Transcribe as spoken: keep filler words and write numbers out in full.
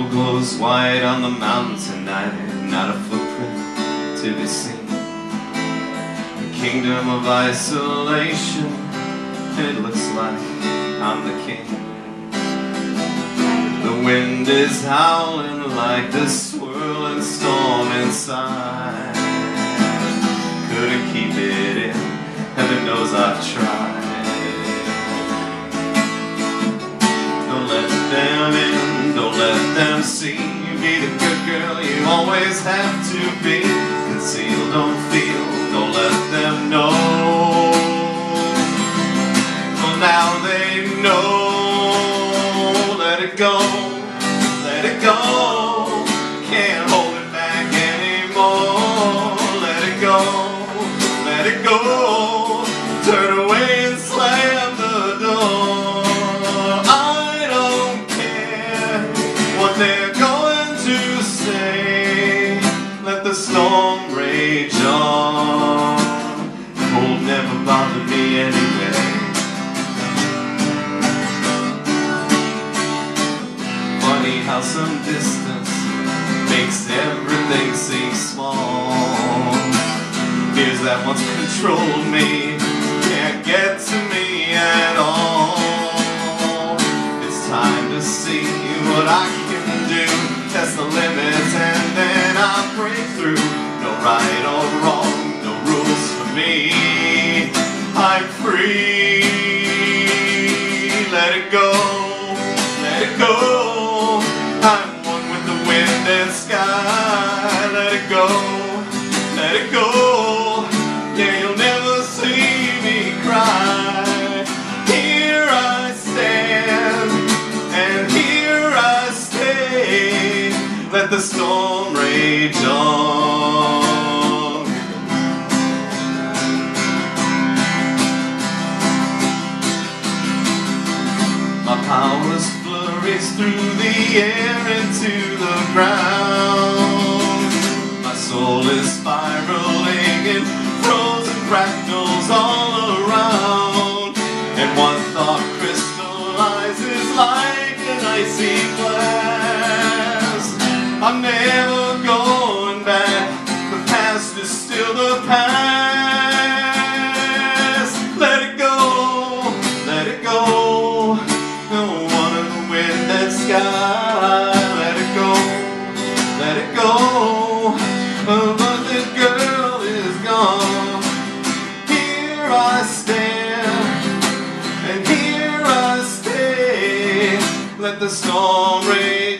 snow glows white on the mountain tonight, not a footprint to be seen. A kingdom of isolation, it looks like I'm the king. The wind is howling like the swirling storm inside. Couldn't keep it in, heaven knows I've tried. Don't let them in, don't let them see. Be the good girl you always have to be. Conceal, don't feel, don't let them know. Well, now they know. Let it go, let it go. Can't hold it back anymore. Let it go, let it go. Turn away and slam the door. I don't care what they're going to say. Let the storm rage on. Cold never bothered me anyway. Funny how some distance makes everything seem small. Fears that once controlled me can't get to me at all. It's time to see what I can do. Test the limits and then I'll break through. No right or wrong, no rules for me. I'm free. Let it go, let it go. I'm one with the wind and sky. Let it go, let it go. Yeah, you'll never see me cry. Here I stand, and here I stay. Let the storm rage on. My powers flurries through the air into the ground. My soul is spiraling in frozen fractals all around. And one thought crystallizes like an icy glass. I'm never going back. The past is still the past. Let it go, let it go. No one in the wind and sky. Let it go, let it go. But the girl is gone. Here I stand, and here I stay. Let the storm rage